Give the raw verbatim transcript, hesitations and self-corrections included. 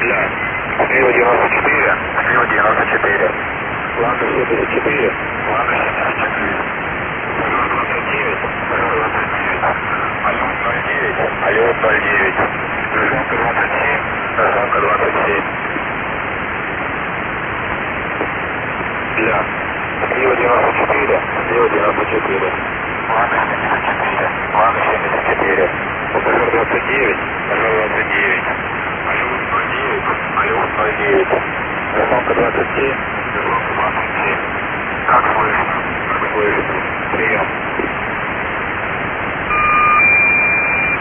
Для. Слева девяносто четыре. Слева девяносто четыре. Ланда семьдесят четыре. Ланда семьдесят четыре. Пожар двадцать девять. Пожар двадцать девять. Алён ноль девять. Алён ноль девять. Гражданка двадцать семь. Гражданка двадцать семь. Для. Слева девяносто четыре. Слева девяносто четыре. Ланда семьдесят четыре. Ланда семьдесят четыре. Пожар двадцать девять. Пожар двадцать девять. Алён ноль девять. Алён ноль девять. Гражданка двадцать семь. Гражданка двадцать семь. Как слышно? Как слышно? Прием.